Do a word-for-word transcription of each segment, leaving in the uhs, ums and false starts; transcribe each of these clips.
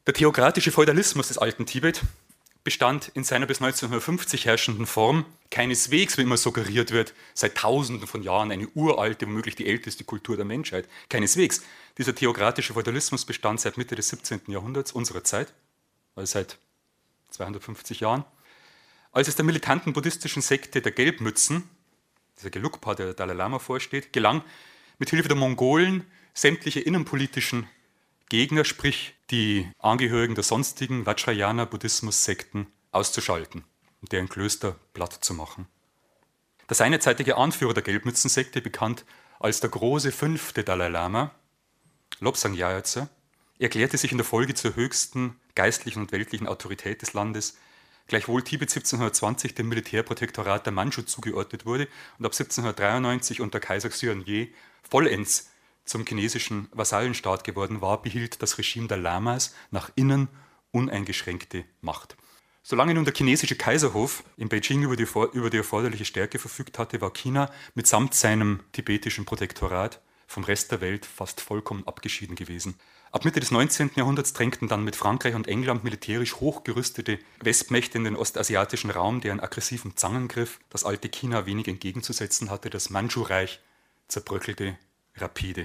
Der theokratische Feudalismus des alten Tibet bestand in seiner bis neunzehnhundertfünfzig herrschenden Form keineswegs, wie immer suggeriert wird, seit Tausenden von Jahren eine uralte, womöglich die älteste Kultur der Menschheit. Keineswegs. Dieser theokratische Feudalismus bestand seit Mitte des siebzehnten Jahrhunderts unserer Zeit, also seit zweihundertfünfzig Jahren. Als es der militanten buddhistischen Sekte der Gelbmützen, dieser Gelugpa, der Dalai Lama vorsteht, gelang, mit Hilfe der Mongolen sämtliche innenpolitischen Gegner, sprich die Angehörigen der sonstigen Vajrayana-Buddhismus-Sekten, auszuschalten und deren Klöster platt zu machen. Der seinerzeitige Anführer der Gelbmützensekte, bekannt als der große fünfte Dalai Lama, Lobsang Gyatso, erklärte sich in der Folge zur höchsten geistlichen und weltlichen Autorität des Landes, gleichwohl Tibet siebzehnhundertzwanzig dem Militärprotektorat der Mandschu zugeordnet wurde und ab siebzehnhundertdreiundneunzig unter Kaiser Xuanzang vollends zum chinesischen Vasallenstaat geworden war, behielt das Regime der Lamas nach innen uneingeschränkte Macht. Solange nun der chinesische Kaiserhof in Beijing über die, über die erforderliche Stärke verfügt hatte, war China mitsamt seinem tibetischen Protektorat vom Rest der Welt fast vollkommen abgeschieden gewesen. Ab Mitte des neunzehnten Jahrhunderts drängten dann mit Frankreich und England militärisch hochgerüstete Westmächte in den ostasiatischen Raum, deren aggressiven Zangengriff das alte China wenig entgegenzusetzen hatte. Das Mandschu-Reich zerbröckelte rapide.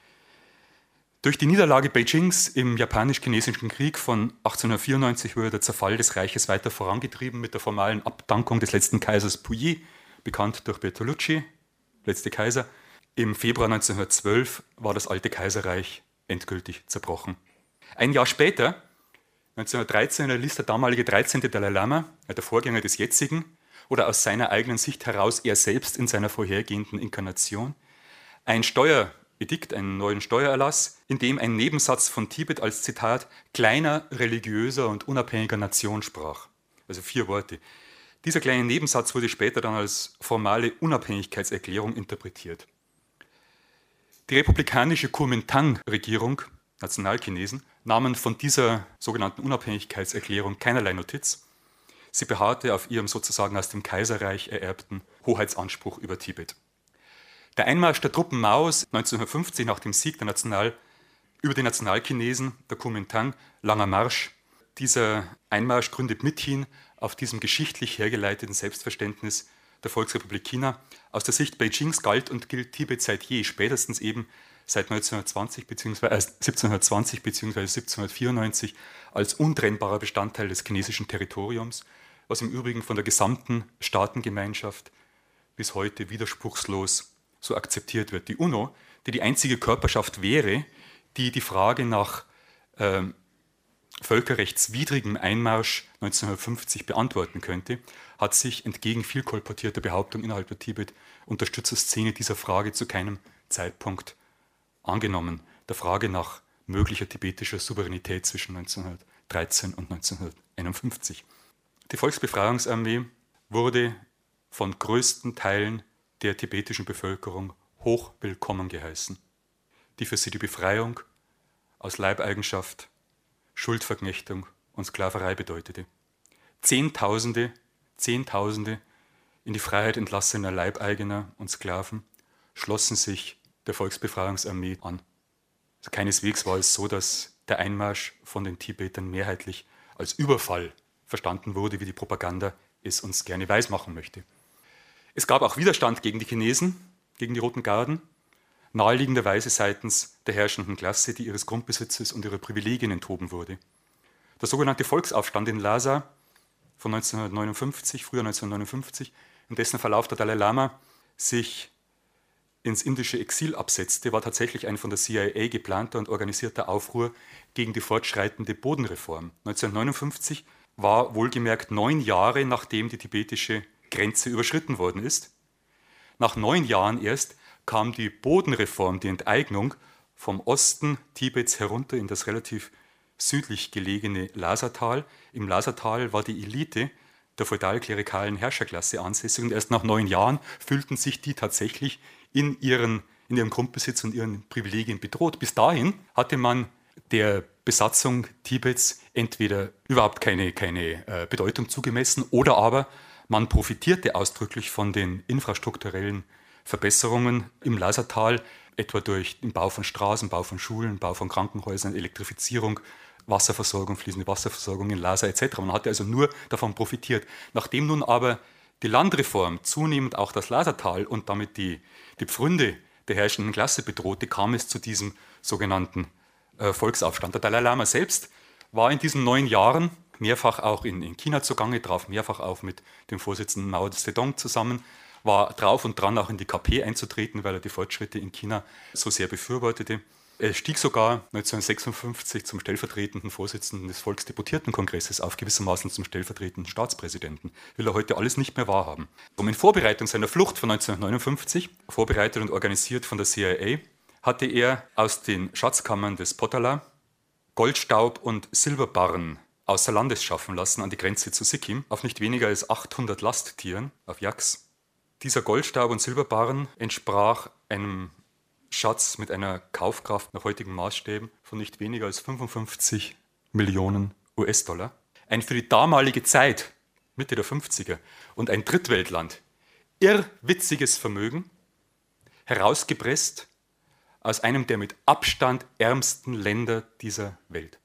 Durch die Niederlage Beijings im Japanisch-Chinesischen Krieg von achtzehnhundertvierundneunzig wurde der Zerfall des Reiches weiter vorangetrieben mit der formalen Abdankung des letzten Kaisers Puyi, bekannt durch Bertolucci, letzte Kaiser. Im Februar neunzehnhundertzwölf war das alte Kaiserreich endgültig zerbrochen. Ein Jahr später, neunzehnhundertdreizehn, erließ der damalige dreizehnte Dalai Lama, der Vorgänger des jetzigen, oder aus seiner eigenen Sicht heraus er selbst in seiner vorhergehenden Inkarnation, ein Steueredikt, einen neuen Steuererlass, in dem ein Nebensatz von Tibet als Zitat kleiner, religiöser und unabhängiger Nation sprach. Also vier Worte. Dieser kleine Nebensatz wurde später dann als formale Unabhängigkeitserklärung interpretiert. Die republikanische Kuomintang-Regierung, Nationalchinesen, nahmen von dieser sogenannten Unabhängigkeitserklärung keinerlei Notiz. Sie beharrte auf ihrem sozusagen aus dem Kaiserreich ererbten Hoheitsanspruch über Tibet. Der Einmarsch der Truppen Maos neunzehnhundertfünfzig nach dem Sieg der National, über die Nationalchinesen, der Kuomintang, langer Marsch. Dieser Einmarsch gründet mithin auf diesem geschichtlich hergeleiteten Selbstverständnis der Volksrepublik China. Aus der Sicht Beijings galt und gilt Tibet seit je, spätestens eben seit neunzehnhundertzwanzig bzw. äh, siebzehnhundertzwanzig bzw. siebzehnhundertvierundneunzig als untrennbarer Bestandteil des chinesischen Territoriums, was im Übrigen von der gesamten Staatengemeinschaft bis heute widerspruchslos so akzeptiert wird. Die UNO, die die einzige Körperschaft wäre, die die Frage nach äh, völkerrechtswidrigem Einmarsch neunzehnhundertfünfzig beantworten könnte, hat sich entgegen viel kolportierter Behauptung innerhalb der Tibet-Unterstützerszene dieser Frage zu keinem Zeitpunkt angenommen, der Frage nach möglicher tibetischer Souveränität zwischen neunzehnhundertdreizehn und neunzehnhunderteinundfünfzig. Die Volksbefreiungsarmee wurde von größten Teilen der tibetischen Bevölkerung hoch willkommen geheißen, die für sie die Befreiung aus Leibeigenschaft, Schuldverknechtung und Sklaverei bedeutete. Zehntausende, Zehntausende in die Freiheit entlassener Leibeigener und Sklaven schlossen sich der Volksbefreiungsarmee an. Also keineswegs war es so, dass der Einmarsch von den Tibetern mehrheitlich als Überfall verstanden wurde, wie die Propaganda es uns gerne weismachen möchte. Es gab auch Widerstand gegen die Chinesen, gegen die Roten Garden, naheliegenderweise seitens der herrschenden Klasse, die ihres Grundbesitzes und ihrer Privilegien enthoben wurde. Der sogenannte Volksaufstand in Lhasa von neunzehnhundertneunundfünfzig, Frühjahr neunzehnhundertneunundfünfzig, in dessen Verlauf der Dalai Lama sich ins indische Exil absetzte, war tatsächlich ein von der C I A geplanter und organisierter Aufruhr gegen die fortschreitende Bodenreform. neunzehnhundertneunundfünfzig war wohlgemerkt neun Jahre, nachdem die tibetische Grenze überschritten worden ist. Nach neun Jahren erst kam die Bodenreform, die Enteignung vom Osten Tibets herunter in das relativ südlich gelegene Lhasa-Tal. Im Lhasa-Tal war die Elite der feudal-klerikalen Herrscherklasse ansässig und erst nach neun Jahren fühlten sich die tatsächlich in, ihren, in ihrem Grundbesitz und ihren Privilegien bedroht. Bis dahin hatte man der Besatzung Tibets entweder überhaupt keine, keine äh, Bedeutung zugemessen oder aber man profitierte ausdrücklich von den infrastrukturellen Verbesserungen im Lhasa-Tal, etwa durch den Bau von Straßen, Bau von Schulen, Bau von Krankenhäusern, Elektrifizierung Wasserversorgung, fließende Wasserversorgung in Lhasa et cetera. Man hatte also nur davon profitiert. Nachdem nun aber die Landreform zunehmend auch das Lhasa-Tal und damit die, die Pfründe der herrschenden Klasse bedrohte, kam es zu diesem sogenannten äh, Volksaufstand. Der Dalai Lama selbst war in diesen neun Jahren mehrfach auch in, in China zugange, traf mehrfach auf mit dem Vorsitzenden Mao Zedong zusammen, war drauf und dran, auch in die K P einzutreten, weil er die Fortschritte in China so sehr befürwortete. Er stieg sogar neunzehnhundertsechsundfünfzig zum stellvertretenden Vorsitzenden des Volksdeputiertenkongresses auf, gewissermaßen zum stellvertretenden Staatspräsidenten. Will er heute alles nicht mehr wahrhaben. Um in Vorbereitung seiner Flucht von neunzehnhundertneunundfünfzig, vorbereitet und organisiert von der C I A, hatte er aus den Schatzkammern des Potala Goldstaub und Silberbarren außer Landes schaffen lassen an die Grenze zu Sikkim, auf nicht weniger als achthundert Lasttieren, auf Yaks. Dieser Goldstaub und Silberbarren entsprach einem Schatz mit einer Kaufkraft nach heutigen Maßstäben von nicht weniger als fünfundfünfzig Millionen U S-Dollar. Ein für die damalige Zeit, Mitte der fünfziger, und ein Drittweltland irrwitziges Vermögen, herausgepresst aus einem der mit Abstand ärmsten Länder dieser Welt.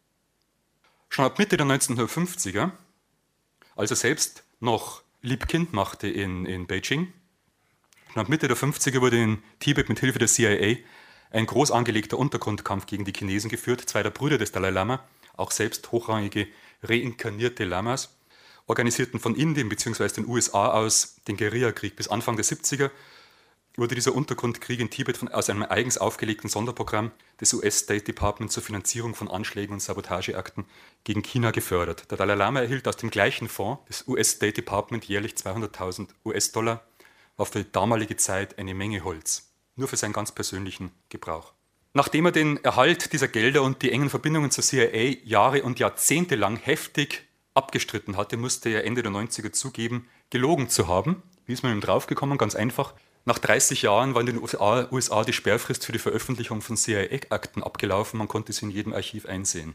Schon ab Mitte der neunzehnhundertfünfziger, als er selbst noch Liebkind machte in, in Beijing, schon ab Mitte der fünfziger wurde in Tibet mit Hilfe der C I A ein groß angelegter Untergrundkampf gegen die Chinesen geführt. Zwei der Brüder des Dalai Lama, auch selbst hochrangige reinkarnierte Lamas, organisierten von Indien bzw. den U S A aus den Guerillakrieg. Bis Anfang der siebziger wurde dieser Untergrundkrieg in Tibet von, aus einem eigens aufgelegten Sonderprogramm des U S State Department zur Finanzierung von Anschlägen und Sabotageakten gegen China gefördert. Der Dalai Lama erhielt aus dem gleichen Fonds des U S State Department jährlich zweihunderttausend U S-Dollar, war für die damalige Zeit eine Menge Holz, nur für seinen ganz persönlichen Gebrauch. Nachdem er den Erhalt dieser Gelder und die engen Verbindungen zur C I A Jahre und Jahrzehnte lang heftig abgestritten hatte, musste er Ende der neunziger zugeben, gelogen zu haben. Wie ist man ihm draufgekommen? Ganz einfach. Nach dreißig Jahren war in den U S A die Sperrfrist für die Veröffentlichung von C I A-Akten abgelaufen. Man konnte sie in jedem Archiv einsehen.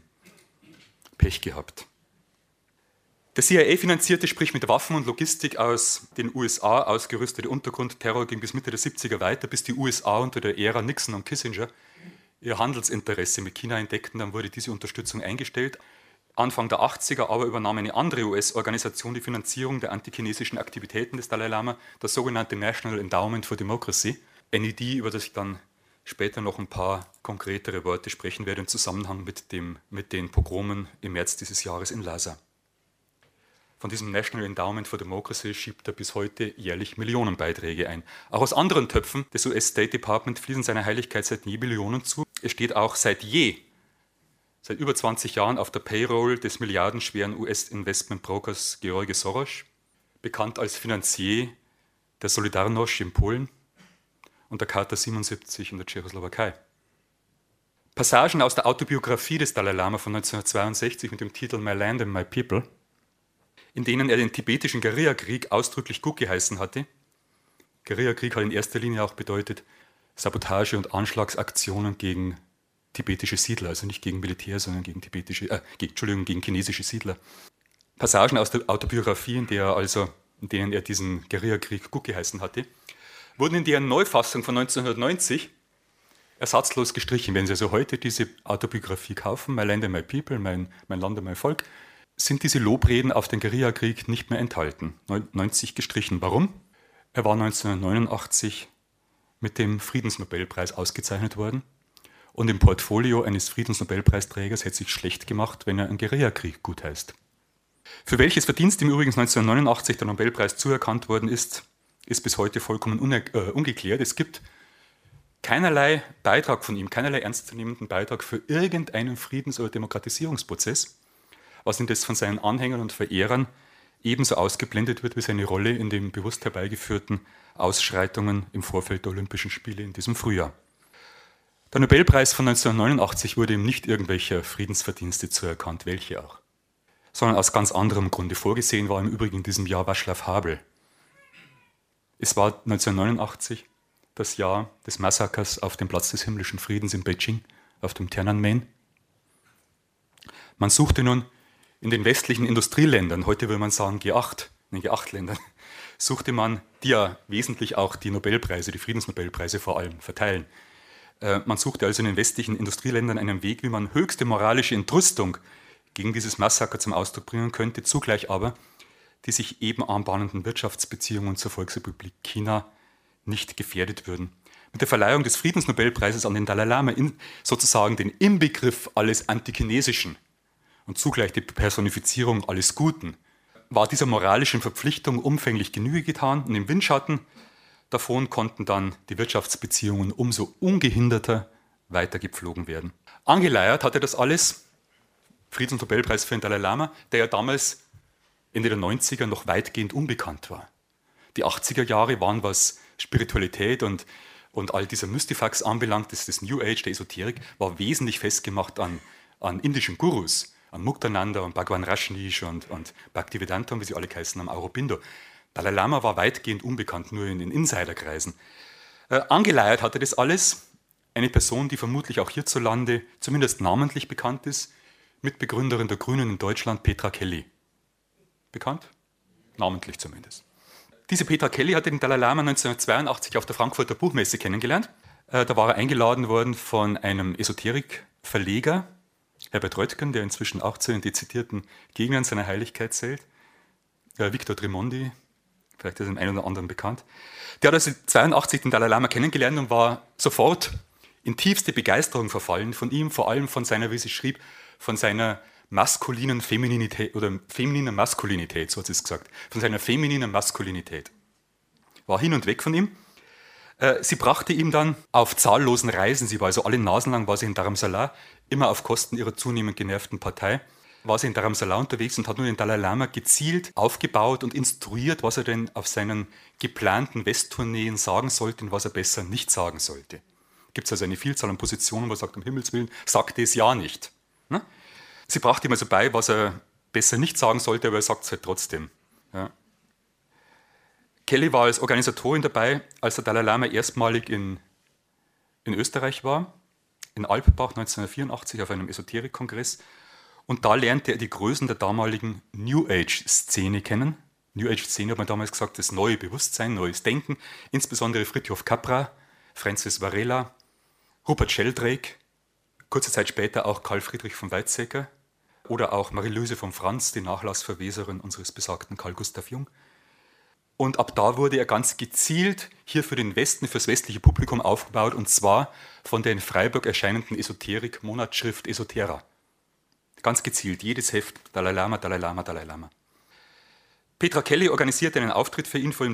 Pech gehabt. Der C I A finanzierte, sprich mit Waffen und Logistik aus den U S A ausgerüstete Untergrundterror ging bis Mitte der siebziger weiter, bis die U S A unter der Ära Nixon und Kissinger ihr Handelsinteresse mit China entdeckten. Dann wurde diese Unterstützung eingestellt. Anfang der achtziger aber übernahm eine andere U S-Organisation die Finanzierung der antichinesischen Aktivitäten des Dalai Lama, das sogenannte National Endowment for Democracy, N E D, über das ich dann später noch ein paar konkretere Worte sprechen werde im Zusammenhang mit, dem, mit den Pogromen im März dieses Jahres in Lhasa. Von diesem National Endowment for Democracy schiebt er bis heute jährlich Millionenbeiträge ein. Auch aus anderen Töpfen des U S State Department fließen seiner Heiligkeit seit je Millionen zu. Es steht auch seit je seit über zwanzig Jahren auf der Payroll des milliardenschweren U S-Investmentbrokers George Soros, bekannt als Finanzier der Solidarność in Polen und der Charta siebenundsiebzig in der Tschechoslowakei. Passagen aus der Autobiografie des Dalai Lama von neunzehnhundertzweiundsechzig mit dem Titel My Land and My People, in denen er den tibetischen Guerillakrieg ausdrücklich gutgeheißen hatte. Guerillakrieg hat in erster Linie auch bedeutet Sabotage und Anschlagsaktionen gegen tibetische Siedler, also nicht gegen Militär, sondern gegen tibetische, äh, gegen, Entschuldigung, gegen chinesische Siedler. Passagen aus der Autobiografie, in, der er also, in denen er diesen Guerillakrieg gutgeheißen hatte, wurden in deren Neufassung von neunzehnhundertneunzig ersatzlos gestrichen. Wenn Sie also heute diese Autobiografie kaufen, My Land and My People, mein, mein Land und mein Volk, sind diese Lobreden auf den Guerillakrieg nicht mehr enthalten. neunzig gestrichen. Warum? Er war neunzehnhundertneunundachtzig mit dem Friedensnobelpreis ausgezeichnet worden. Und im Portfolio eines Friedensnobelpreisträgers hätte sich schlecht gemacht, wenn er einen Guerillakrieg gutheißt. Für welches Verdienst ihm übrigens neunzehnhundertneunundachtzig der Nobelpreis zuerkannt worden ist, ist bis heute vollkommen uner- äh, ungeklärt. Es gibt keinerlei Beitrag von ihm, keinerlei ernstzunehmenden Beitrag für irgendeinen Friedens- oder Demokratisierungsprozess, was indes von seinen Anhängern und Verehrern ebenso ausgeblendet wird wie seine Rolle in den bewusst herbeigeführten Ausschreitungen im Vorfeld der Olympischen Spiele in diesem Frühjahr. Der Nobelpreis von neunzehnhundertneunundachtzig wurde ihm nicht irgendwelcher Friedensverdienste zuerkannt, welche auch, sondern aus ganz anderem Grunde. Vorgesehen war im Übrigen in diesem Jahr Václav Havel. Es war neunzehnhundertneunundachtzig das Jahr des Massakers auf dem Platz des himmlischen Friedens in Beijing, auf dem Tiananmen. Man suchte nun in den westlichen Industrieländern, heute würde man sagen G acht, in den G acht Ländern, suchte man, die ja wesentlich auch die Nobelpreise, die Friedensnobelpreise vor allem verteilen. Man suchte also in den westlichen Industrieländern einen Weg, wie man höchste moralische Entrüstung gegen dieses Massaker zum Ausdruck bringen könnte, zugleich aber die sich eben anbahnenden Wirtschaftsbeziehungen zur Volksrepublik China nicht gefährdet würden. Mit der Verleihung des Friedensnobelpreises an den Dalai Lama, in, sozusagen den Inbegriff alles Antichinesischen und zugleich die Personifizierung alles Guten, war dieser moralischen Verpflichtung umfänglich Genüge getan und im Windschatten davon konnten dann die Wirtschaftsbeziehungen umso ungehinderter weitergepflogen werden. Angeleiert hatte das alles, Friedensnobelpreis für den Dalai Lama, der ja damals Ende der neunziger noch weitgehend unbekannt war. Die achtziger Jahre waren, was Spiritualität und, und all dieser Mystifax anbelangt, das, das New Age, der Esoterik, war wesentlich festgemacht an, an indischen Gurus, an Muktananda und Bhagwan Rajneesh und, und Bhaktivedanta, wie sie alle geheißen haben, Aurobindo. Dalai Lama war weitgehend unbekannt, nur in den Insiderkreisen. Äh, angeleiert hatte das alles eine Person, die vermutlich auch hierzulande zumindest namentlich bekannt ist, Mitbegründerin der Grünen in Deutschland, Petra Kelly. Bekannt? Namentlich zumindest. Diese Petra Kelly hatte den Dalai Lama neunzehnhundertzweiundachtzig auf der Frankfurter Buchmesse kennengelernt. Äh, da war er eingeladen worden von einem Esoterikverleger, Herbert Röttgen, der inzwischen auch zu den dezidierten Gegnern seiner Heiligkeit zählt. Äh, Victor Tremondi, vielleicht ist dem einen oder anderen bekannt. Der hat also neunzehnhundertzweiundachtzig den Dalai Lama kennengelernt und war sofort in tiefste Begeisterung verfallen von ihm, vor allem von seiner, wie sie schrieb, von seiner maskulinen Femininität oder femininen Maskulinität, so hat sie es gesagt, von seiner femininen Maskulinität. War hin und weg von ihm. Sie brachte ihm dann auf zahllosen Reisen, sie war also alle Nasen lang, war sie in Dharamsala, immer auf Kosten ihrer zunehmend genervten Partei, war sie in Dharamsala unterwegs und hat nun den Dalai Lama gezielt aufgebaut und instruiert, was er denn auf seinen geplanten Westtourneen sagen sollte und was er besser nicht sagen sollte. Gibt es also eine Vielzahl an Positionen, wo er sagt, um Himmels Willen, sagt es ja nicht. Ne? Sie brachte ihm also bei, was er besser nicht sagen sollte, aber er sagt es halt trotzdem. Ja. Kelly war als Organisatorin dabei, als der Dalai Lama erstmalig in, in Österreich war, in Alpbach neunzehnhundertvierundachtzig auf einem Esoterik-Kongress. Und da lernte er die Größen der damaligen New Age-Szene kennen. New Age-Szene hat man damals gesagt, das neue Bewusstsein, neues Denken. Insbesondere Fritjof Capra, Francis Varela, Rupert Sheldrake, kurze Zeit später auch Karl Friedrich von Weizsäcker oder auch Marie-Louise von Franz, die Nachlassverweserin unseres besagten Carl Gustav Jung. Und ab da wurde er ganz gezielt hier für den Westen, fürs westliche Publikum aufgebaut, und zwar von der in Freiburg erscheinenden Esoterik-Monatsschrift Esotera. Ganz gezielt, jedes Heft, Dalai Lama, Dalai Lama, Dalai Lama. Petra Kelly organisierte einen Auftritt für ihn vor dem